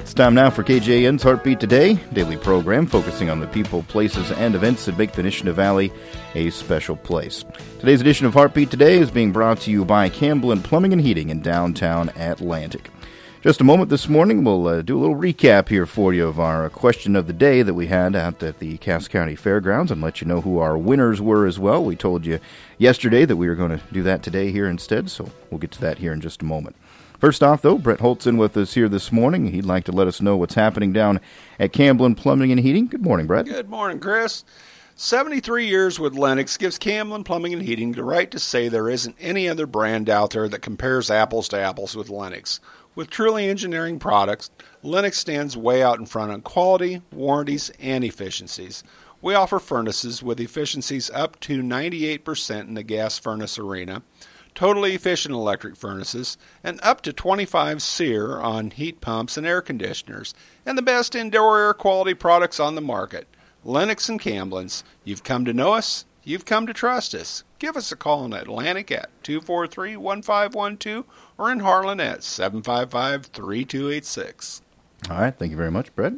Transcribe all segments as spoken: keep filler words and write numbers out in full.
It's time now for K J N's Heartbeat Today, daily program focusing on the people, places, and events that make the Nishnah Valley a special place. Today's edition of Heartbeat Today is being brought to you by Camblin Plumbing and Heating in downtown Atlantic. Just a moment this morning, we'll uh, do a little recap here for you of our question of the day that we had out at the Cass County Fairgrounds and let you know who our winners were as well. We told you yesterday that we were going to do that today here instead, so we'll get to that here in just a moment. First off, though, Brett Holtzen with us here this morning. He'd like to let us know what's happening down at Camblin Plumbing and Heating. Good morning, Brett. Good morning, Chris. seventy-three years with Lennox gives Camblin Plumbing and Heating the right to say there isn't any other brand out there that compares apples to apples with Lennox. With truly engineering products, Lennox stands way out in front on quality, warranties, and efficiencies. We offer furnaces with efficiencies up to ninety-eight percent in the gas furnace arena, totally efficient electric furnaces, and up to twenty-five SEER on heat pumps and air conditioners, and the best indoor air quality products on the market. Lennox and Camblin's. You've come to know us. You've come to trust us. Give us a call in Atlantic at two four three, one five one two or in Harlan at seven five five, three two eight six. All right. Thank you very much, Brett.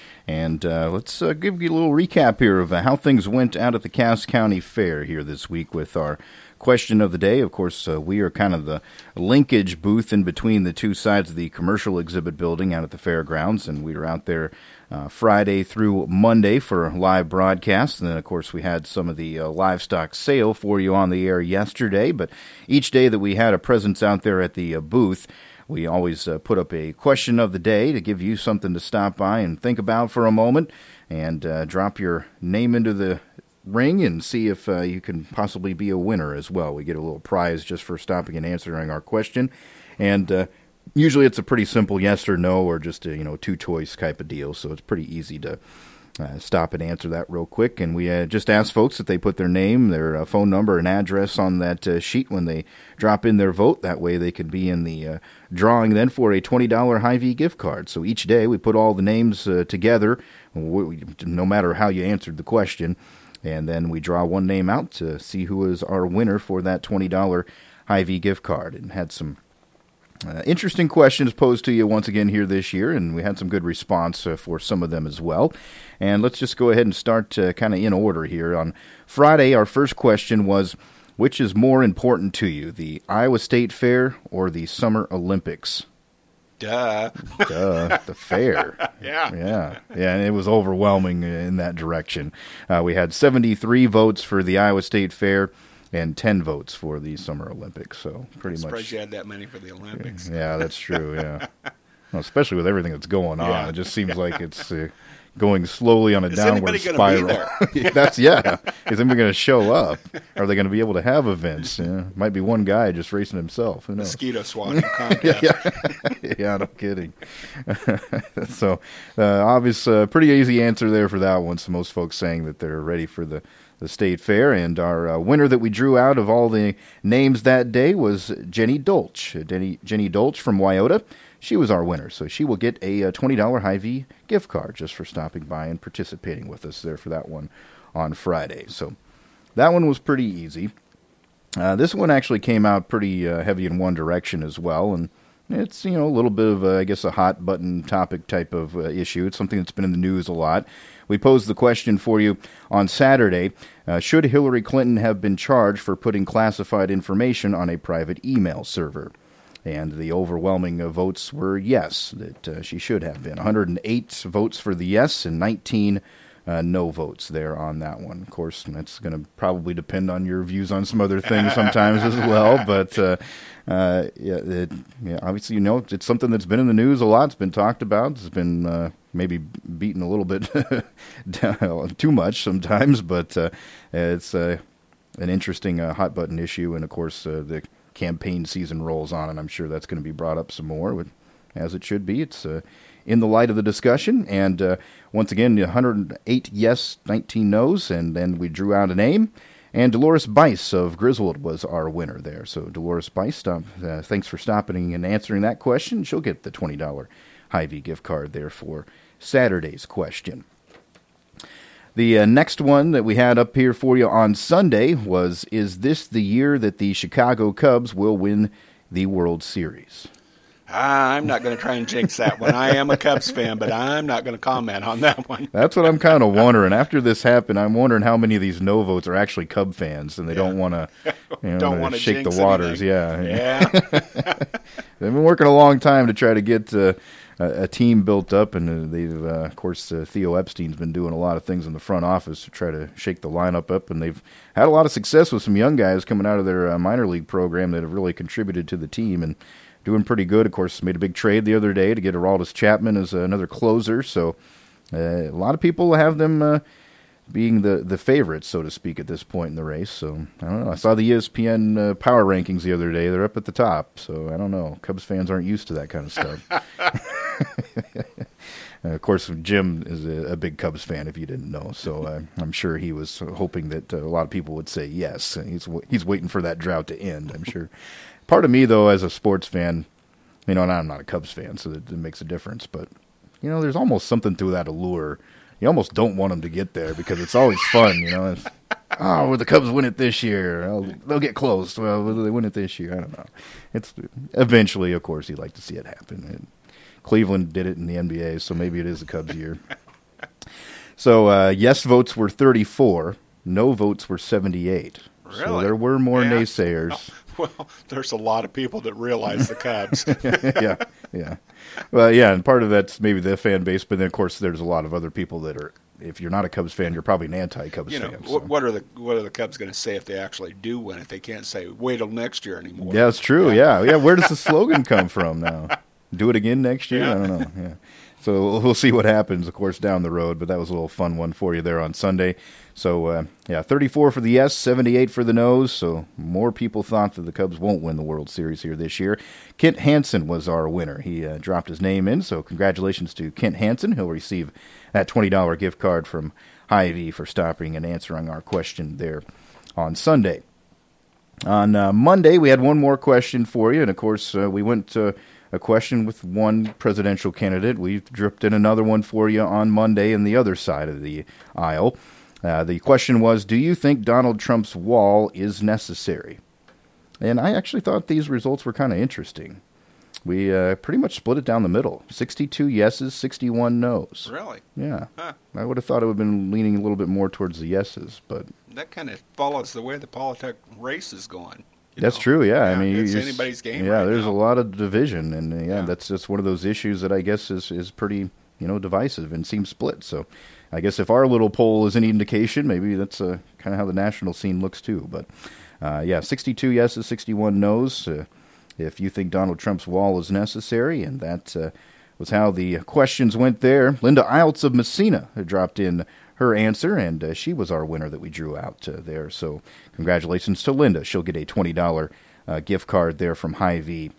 And uh, let's uh, give you a little recap here of uh, how things went out at the Cass County Fair here this week with our question of the day. Of course, uh, we are kind of the linkage booth in between the two sides of the commercial exhibit building out at the fairgrounds, and we were out there uh, Friday through Monday for live broadcasts. And then, of course, we had some of the uh, livestock sale for you on the air yesterday. But each day that we had a presence out there at the uh, booth, we always uh, put up a question of the day to give you something to stop by and think about for a moment and uh, drop your name into the ring and see if uh, you can possibly be a winner as well. We get a little prize just for stopping and answering our question. And uh, usually it's a pretty simple yes or no or just a, you know, two-choice type of deal, so it's pretty easy to Uh, stop and answer that real quick. And we uh, just asked folks that they put their name, their uh, phone number, and address on that uh, sheet when they drop in their vote. That way they could be in the uh, drawing then for a twenty dollars Hy-Vee gift card. So each day we put all the names uh, together, we, no matter how you answered the question, and then we draw one name out to see who is our winner for that twenty dollars Hy-Vee gift card. And had some Uh, interesting questions posed to you once again here this year, and we had some good response uh, for some of them as well. And let's just go ahead and start uh, kind of in order here. On Friday, our first question was, which is more important to you, the Iowa State Fair or the Summer Olympics? Duh. Duh, the fair. Yeah. Yeah, yeah, and it was overwhelming in that direction. Uh, we had seventy-three votes for the Iowa State Fair and ten votes for the Summer Olympics, so pretty I'm much. Surprised you had that many for the Olympics. Yeah, that's true. Yeah, well, especially with everything that's going on, yeah. it just seems like it's uh, going slowly on a Is downward anybody spiral. Be there? That's yeah. Is anybody going to show up? Are they going to be able to have events? Yeah, might be one guy just racing himself. Who knows? Mosquito swatting contest. yeah. yeah, no kidding. so, uh, obvious, uh, pretty easy answer there for that one. So most folks saying that they're ready for the. the state fair, and our uh, winner that we drew out of all the names that day was Jenny Dolch. Uh, Jenny, Jenny Dolch from Wyoto. She was our winner, so she will get a uh, twenty dollars Hy-Vee gift card just for stopping by and participating with us there for that one on Friday. So that one was pretty easy. Uh, this one actually came out pretty uh, heavy in one direction as well, and it's, you know, a little bit of, uh, I guess, a hot button topic type of uh, issue. It's something that's been in the news a lot. We posed the question for you on Saturday. Uh, should Hillary Clinton have been charged for putting classified information on a private email server? And the overwhelming uh, votes were yes, that uh, she should have been. one hundred eight votes for the yes and nineteen uh, no votes there on that one. Of course, that's going to probably depend on your views on some other things sometimes as well. But uh, uh, yeah, it, yeah, obviously, you know, it's something that's been in the news a lot. It's been talked about. It's been uh, maybe beaten a little bit too much sometimes. But uh, it's uh, an interesting uh, hot button issue. And, of course, uh, the campaign season rolls on, and I'm sure that's going to be brought up some more, with, as it should be. It's uh, in the light of the discussion. And uh, once again, one hundred eight yes, nineteen no's, and then we drew out a name. And Dolores Bice of Griswold was our winner there. So Dolores Bice, stop, uh, thanks for stopping and answering that question. She'll get the twenty dollars Hy-Vee gift card there for Saturday's question. The uh, next one that we had up here for you on Sunday was, is this the year that the Chicago Cubs will win the World Series? I'm not going to try and jinx that one. I am a Cubs fan, but I'm not going to comment on that one. That's what I'm kind of wondering. After this happened, I'm wondering how many of these no votes are actually Cub fans, and they yeah. don't want to, you know, don't want to shake the waters. Anything. Yeah, yeah. They've been working a long time to try to get uh, a, a team built up, and uh, they've, uh, of course, uh, Theo Epstein's been doing a lot of things in the front office to try to shake the lineup up, and they've had a lot of success with some young guys coming out of their uh, minor league program that have really contributed to the team and doing pretty good. Of course, made a big trade the other day to get Aroldis Chapman as another closer, so uh, a lot of people have them uh, being the, the favorites, so to speak, at this point in the race. So, I don't know. I saw the E S P N uh, power rankings the other day. They're up at the top, so I don't know. Cubs fans aren't used to that kind of stuff. uh, of course, Jim is a, a big Cubs fan, if you didn't know, so uh, I'm sure he was hoping that uh, a lot of people would say yes. He's, he's waiting for that drought to end, I'm sure. Part of me, though, as a sports fan, you know, and I'm not a Cubs fan, so it, it makes a difference, but, you know, there's almost something to that allure. You almost don't want them to get there because it's always fun, you know. It's, oh, will the Cubs win it this year? Oh, they'll get close. Well, will they win it this year? I don't know. It's eventually, of course, you'd like to see it happen. And Cleveland did it in the N B A, so maybe it is the Cubs' year. So, uh, yes votes were thirty-four. No votes were seventy-eight. Really? So there were more yeah. naysayers. Well, there's a lot of people that realize the Cubs. yeah, yeah. Well, yeah, and part of that's maybe the fan base, but then, of course, there's a lot of other people that are, if you're not a Cubs fan, you're probably an anti-Cubs you know, fan. So. What are the what are the Cubs going to say if they actually do win it? They can't say, wait till next year anymore. Yeah, it's true, yeah. yeah. Yeah, where does the slogan come from now? Do it again next year? Yeah. I don't know, yeah. So we'll see what happens, of course, down the road, but that was a little fun one for you there on Sunday. So, uh, yeah, thirty-four for the yes, seventy-eight for the no's, so more people thought that the Cubs won't win the World Series here this year. Kent Hansen was our winner. He uh, dropped his name in, so congratulations to Kent Hansen. He'll receive that twenty dollars gift card from Hy-Vee for stopping and answering our question there on Sunday. On uh, Monday, we had one more question for you, and, of course, uh, we went to a question with one presidential candidate. We dripped in another one for you on Monday in the other side of the aisle. Uh, the question was, do you think Donald Trump's wall is necessary? And I actually thought these results were kind of interesting. We uh, pretty much split it down the middle. sixty-two yeses, sixty-one nos. Really? Yeah. Huh. I would have thought it would have been leaning a little bit more towards the yeses, but... That kind of follows the way the politic race is going. That's know? true, yeah. yeah. I mean, it's you're, anybody's game. Yeah, right there's now. a lot of division, and uh, yeah, Yeah. that's just one of those issues that I guess is, is pretty, you know, divisive and seems split. So, I guess if our little poll is any indication, maybe that's uh, kind of how the national scene looks too. But uh, yeah, sixty-two yeses, sixty-one nos. Uh, if you think Donald Trump's wall is necessary, and that uh, was how the questions went there. Linda Iltz of Messina dropped in her answer, and uh, she was our winner that we drew out uh, there. So, congratulations to Linda. She'll get a twenty dollars uh, gift card there from Hy-Vee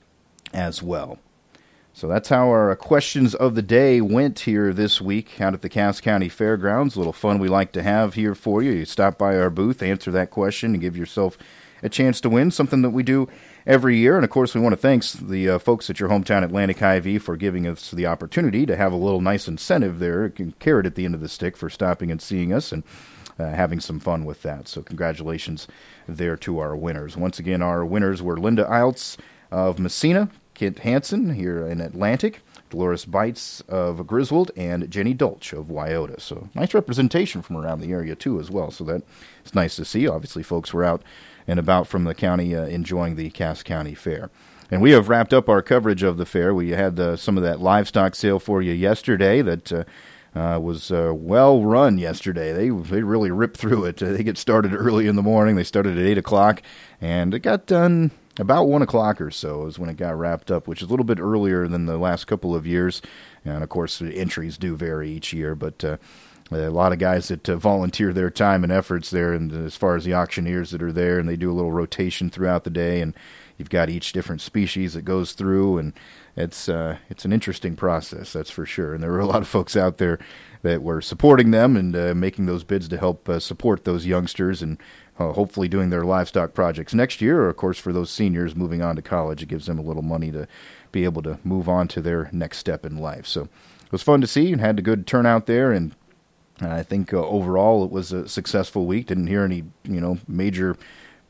as well. So that's how our questions of the day went here this week out at the Cass County Fairgrounds. A little fun we like to have here for you. You stop by our booth, answer that question, and give yourself a chance to win, something that we do every year. And, of course, we want to thank the uh, folks at your hometown Atlantic Hy-Vee for giving us the opportunity to have a little nice incentive there, a carrot at the end of the stick for stopping and seeing us and uh, having some fun with that. So congratulations there to our winners. Once again, our winners were Linda Iltz of Messina, Kent Hansen here in Atlantic, Dolores Bites of Griswold, and Jenny Dolch of Wyoto. So nice representation from around the area, too, as well. So that's nice to see. Obviously, folks were out and about from the county uh, enjoying the Cass County Fair. And we have wrapped up our coverage of the fair. We had uh, some of that livestock sale for you yesterday that uh, uh, was uh, well run yesterday. They they really ripped through it. Uh, they get started early in the morning. They started at eight o'clock, and it got done about one o'clock or so is when it got wrapped up, which is a little bit earlier than the last couple of years. And, of course, the entries do vary each year, but uh, a lot of guys that uh, volunteer their time and efforts there, and as far as the auctioneers that are there, and they do a little rotation throughout the day, and you've got each different species that goes through, and it's uh, it's an interesting process, that's for sure. And there were a lot of folks out there that were supporting them and uh, making those bids to help uh, support those youngsters and uh, hopefully doing their livestock projects next year, or, of course, for those seniors moving on to college, it gives them a little money to be able to move on to their next step in life. So it was fun to see and had a good turnout there, and I think uh, overall it was a successful week. Didn't hear any, you know, major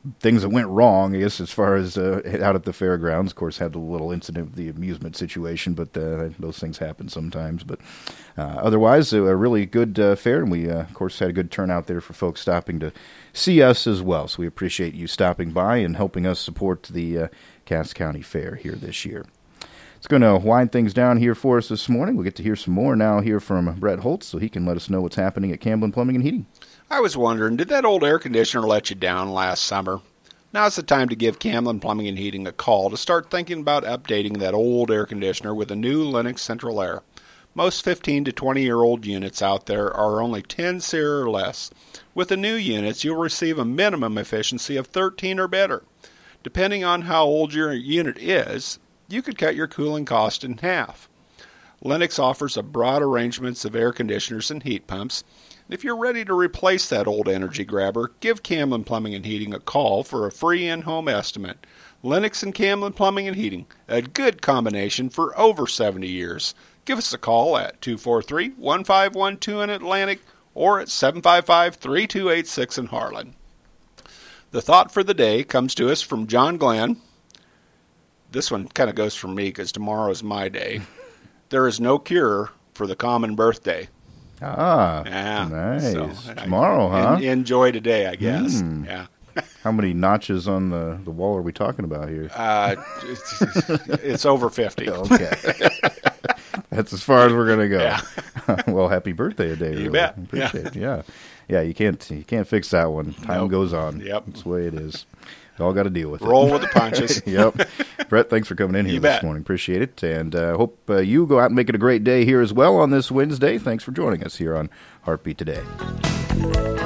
things that went wrong, I guess, as far as uh, out at the fairgrounds. Of course, had the little incident with the amusement situation, but uh, those things happen sometimes. But uh, otherwise, a really good uh, fair, and we, uh, of course, had a good turnout there for folks stopping to see us as well. So we appreciate you stopping by and helping us support the uh, Cass County Fair here this year. It's going to wind things down here for us this morning. We'll get to hear some more now here from Brett Holtz, so he can let us know what's happening at Camblin Plumbing and Heating. I was wondering, did that old air conditioner let you down last summer? Now's the time to give Camblin Plumbing and Heating a call to start thinking about updating that old air conditioner with a new Lennox Central Air. Most fifteen to twenty-year-old units out there are only ten S E R or less. With the new units, you'll receive a minimum efficiency of thirteen or better. Depending on how old your unit is, you could cut your cooling cost in half. Lennox offers a broad arrangement of air conditioners and heat pumps. If you're ready to replace that old energy grabber, give Camblin Plumbing and Heating a call for a free in-home estimate. Lennox and Camblin Plumbing and Heating, a good combination for over seventy years. Give us a call at two four three, one five one two in Atlantic or at seven five five, three two eight six in Harlan. The thought for the day comes to us from John Glenn. This one kind of goes from me because tomorrow is my day. There is no cure for the common birthday. Ah, yeah, nice. So, Tomorrow, I, huh? En- enjoy today, I guess. Mm. Yeah. How many notches on the, the wall are we talking about here? Uh, it's, it's over fifty. Okay. That's as far as we're going to go. Yeah. Well, happy birthday today. You really. bet. Appreciate it. Yeah. Yeah, you can't you can't fix that one. Time Nope. goes on. Yep. That's the way it is. We all got to deal with it. Roll with the punches. Yep. Brett, thanks for coming in here You this bet. morning. Appreciate it. And uh, hope uh, you go out and make it a great day here as well on this Wednesday. Thanks for joining us here on Heartbeat Today.